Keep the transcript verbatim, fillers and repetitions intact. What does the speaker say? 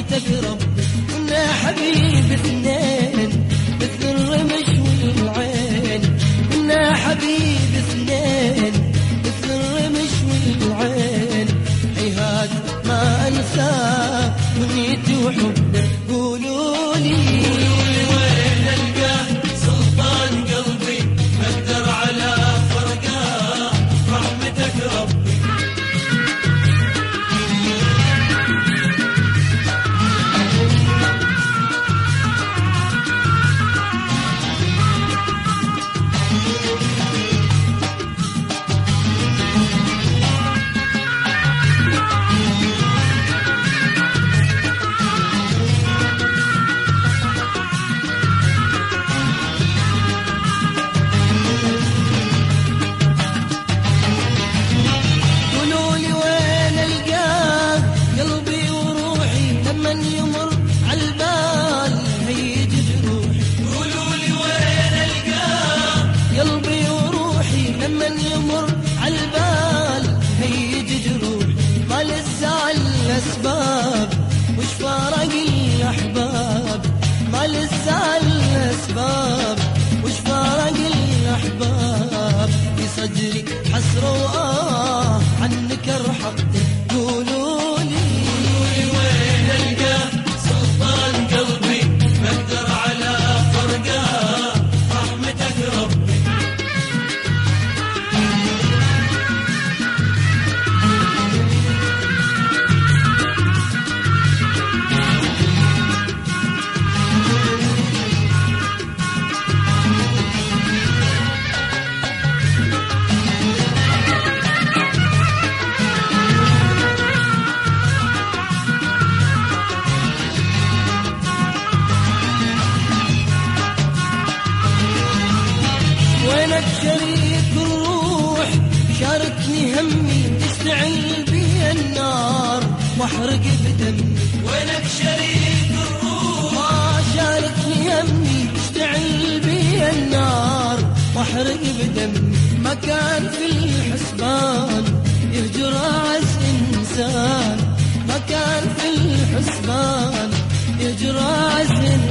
رحمتك ربي. كنا حبيب اثنين مثل الرمش والعين، كنا حبيب اثنين مثل الرمش والعين. هيهات ما انساه ونيتي وحبك. قولوا لي وين القاه سلطان قلبي، ما اقدر على فرقاه رحمتك ربي. الأسباب وش فارق الأحباب، ما لسه الأسباب وش فارق الأحباب. في صدري حسرة وآه عنك أرحب. قولوا لي وين القاه سلطان قلبي، ما اقدر على فرقاه رحمتك ربي. وينك شريك الروح، شاركني همي تشتعل بي النار واحرق بدمي. وينك شريك الروح، ما شاركني همي تشتعل بي النار واحرق بدمي. ما كان في الحسبان يهجر أعز إنسان، ما كان في الحسبان يهجر أعز